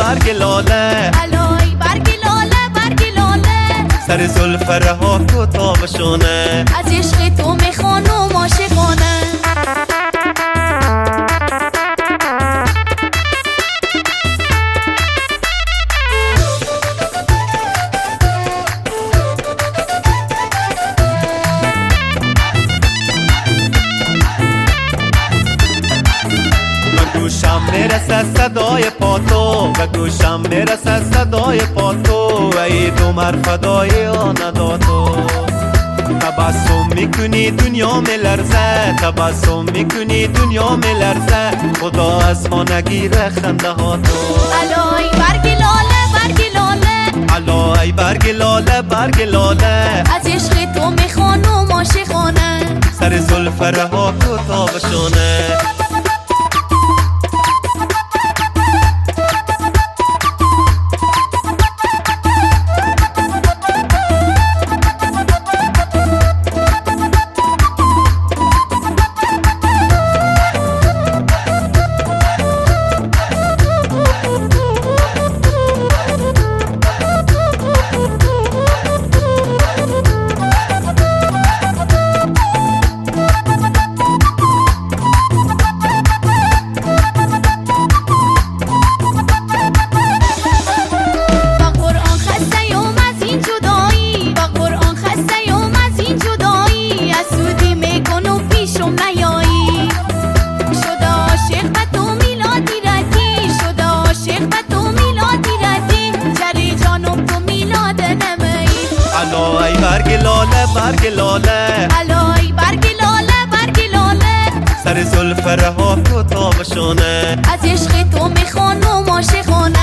برگ لاله علای برگ لاله برگ لاله سر زلف رها تو تابشونه از عشق تو میخوانم عاشقانه گوشم میرسه صدای پاتو و گوشم میرسه صدای پاتو و ای دو مرفدای آنداتو تبسم میکنی دنیا میلرزه تبسم میکنی دنیا میلرزه خدا از ما نگیره خنده هاتو علای برگ لاله برگ لاله علای برگ لاله برگ لاله از عشق تو میخوانم عاشقانه سر زلف رها تو تابشونه علای برگ لاله برگ لاله علای برگ لاله برگ لاله سر زلف رها تو تابشونه از عشق تو میخوانم عاشقانه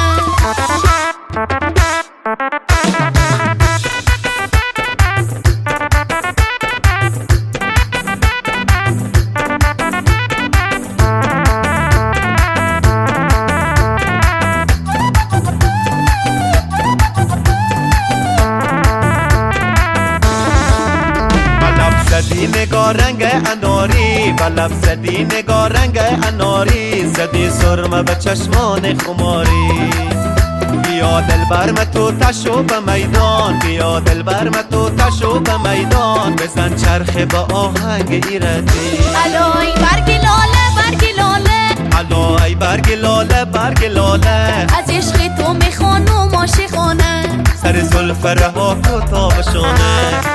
زدی نگاه رنگ اناری بلب زدی نگاه رنگ اناری زدی سرمه به چشمان خماری بیا دل برم تو تشو به میدان بیا دل برم تو تشو به میدان بزن چرخه به آهنگ ایرتی علای برگ لاله برگ لاله علای برگ لاله برگ لاله از عشق تو میخوانم عاشقانه سر زلف رها تو تابشونه